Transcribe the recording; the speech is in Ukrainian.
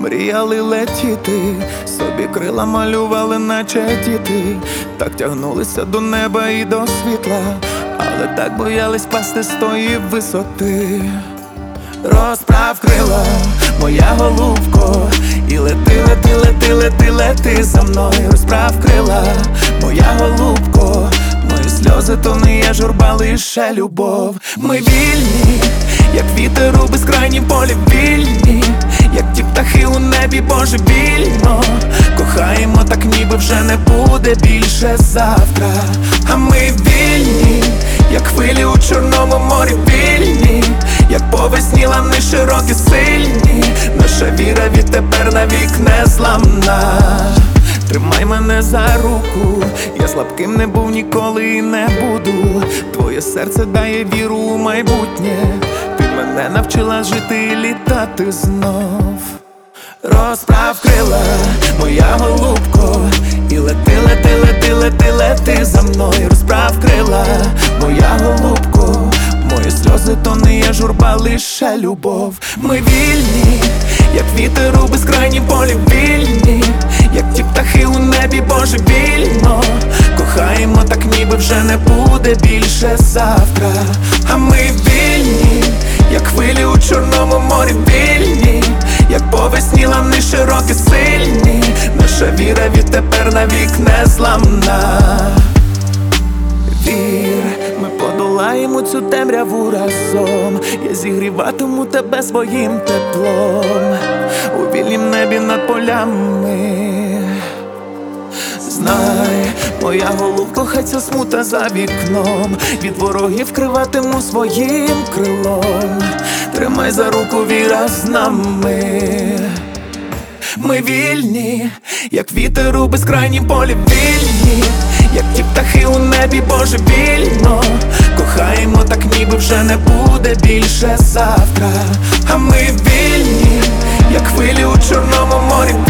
Мріяли летіти, собі крила малювали, наче діти. Так тягнулися до неба і до світла, але так боялись пасти з тої висоти. Розправ крила, моя голубко, і лети, лети, лети, лети, лети за мною. Розправ крила, моя голубко, мої сльози то не є журба, лише любов. Ми вільні, як вітер у безкрайнім полі, вільні, як ті птахи у небі божевільно. Кохаємо так, ніби вже не буде більше завтра. А ми вільні, як хвилі у Чорному морі, вільні, як по весні лани широкі, сильні. Наша віра відтепер навік незламна. Тримай мене за руку, я слабким не був ніколи і не буду. Твоє серце дає віру у майбутнє, ти мене навчила жити і літати знов. Розправ крила, моя голубко, і лети, лети, лети, лети, лети за мною. Розправ крила, моя голубко, мої сльози то не є журба, лише любов. Ми вільні, як вітер у безкрайнім полі, вільні, як ті птахи у небі божевільно. Кохаємо так, ніби вже не буде більше завтра. А ми вільні, як хвилі у Чорному морі, вільні, як по весні лани широкі, сильні. Наша віра відтепер навік незламна. Вір, ми подолаємо цю темряву разом. Я зігріватиму тебе своїм теплом у вільнім небі над полями. Знай, моя голубко, хай ця смута за вікном, від ворогів криватиму своїм крилом. Тримай за руку, віра з нами. Ми вільні, як вітер у безкрайнім полі, вільні, як ті птахи у небі божевільно. Кохаємо так, ніби вже не буде більше завтра. А ми вільні, як хвилі у Чорному морі,